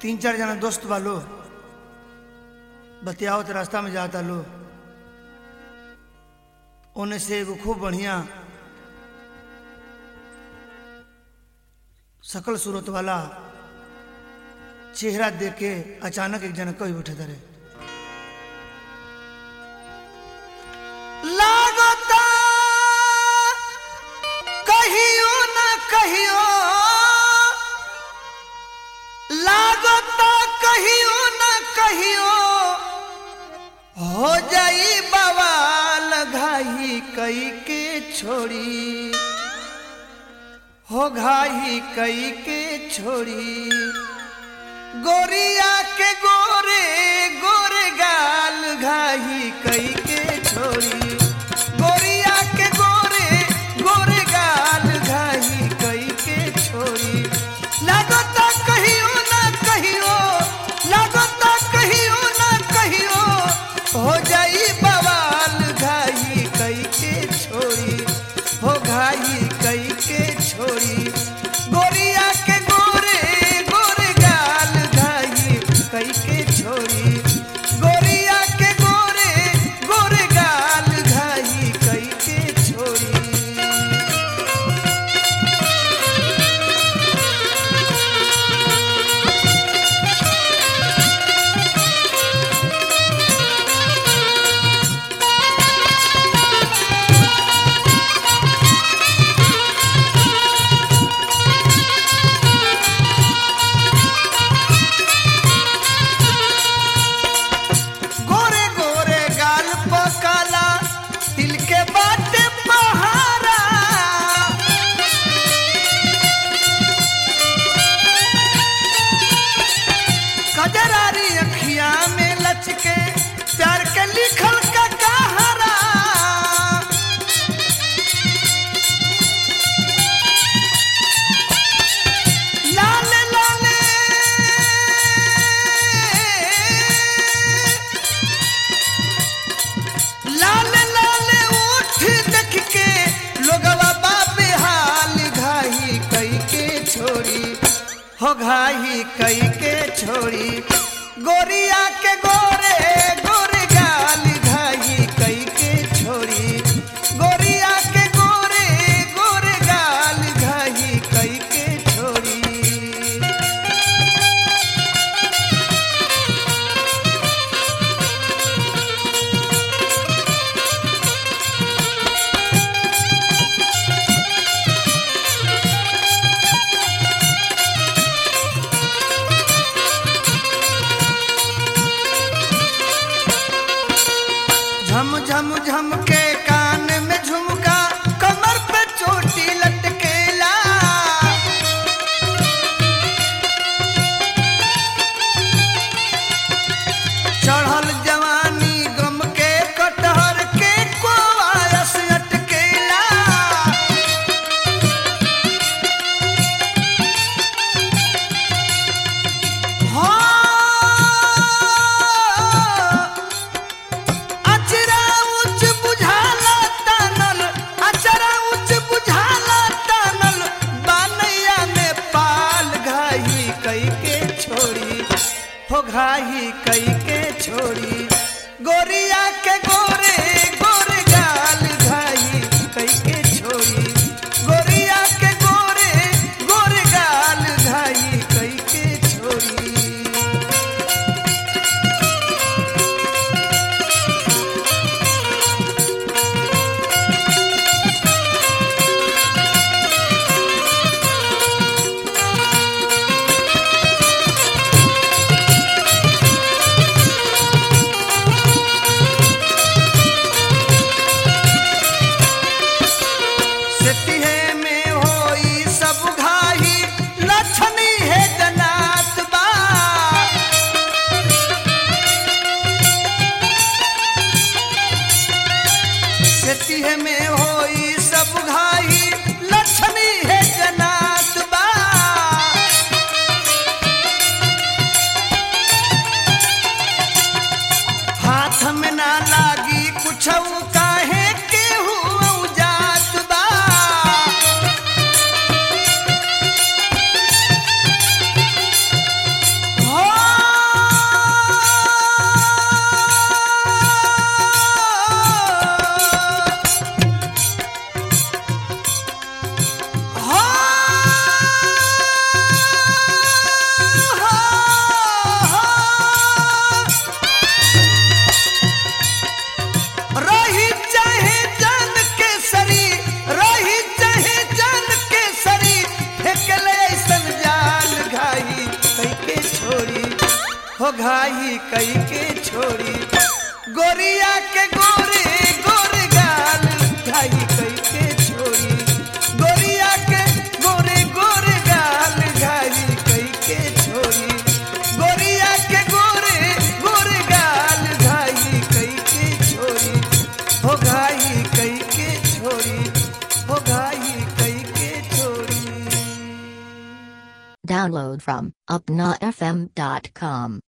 तीन चार जना दोस्त वालो बतियावत रास्ता में जाता लो, ओने से एगो खूब बढ़िया सकल सूरत वाला चेहरा देख के अचानक एक जना कही उठे धरे, लागता कहियो ना कहियो, लागता कहियो ना कहियो हो जाई बवाल घाई कई के छोड़ी, हो घाई कई के छोड़ी, गोरिया के गोरे गोरे गाल घाई कई के छोड़ी, गोरिया के गोरे गोरे गाल घाई कई के छोड़ी, लागता कहियो ना कहियो, लागता कहियो ना कहियो हो जाई बवाल घाई कई के छोड़ी, हो घाई कई के छोड़ी, गोरिया के गोरे गोरे गाल घाई कई के छोड़ी, गोरिया के गोरे गोरे गाल घाई कई के छोड़ी। गोरे गोरे गाल पकाला तिल के बाटे बहारा, कजरारी अखिया में लचके प्यार के लिखल का कहारा, लाल लाले लाल लाल उठ देख के लोगवा बाबे हाल घाई कई के छोड़ी, हो घाई कई के छोड़ी, गोरिया के गोरे गोरे गाल घाई कई के छोड़ी, गोरिया के गोरे गोरे गाल घाई कई के छोड़ी। झम झम झम के कान में झुमका, कमर पे चोटी लटकेला, चढ़ल जवानी गम के कटहर के कोआस अटकेला, अचरा उच्च बुझाला तानल, अचरा उच्च बुझाला तानल, बानैया में पाल घाई कई के छोड़ी, हो घाई कई के छोड़ी, गोरिया के गोरे गोरे गाल घाई कई के छोड़ी, गोरिया के गोरे गोरे गाल घाई कई के छोड़ी। हो घाई कई के छोड़ी गोरिया के गोरे गोरे गाल घाई कई के छोड़ी गोरिया के गोरे गोरे गाल घाई कई के छोड़ी गोरिया के गोरे गोरे गाल घाई कई के छोड़ी हो घाई कई के छोड़ी हो घाई कई के छोड़ी। Download from upnafm.com.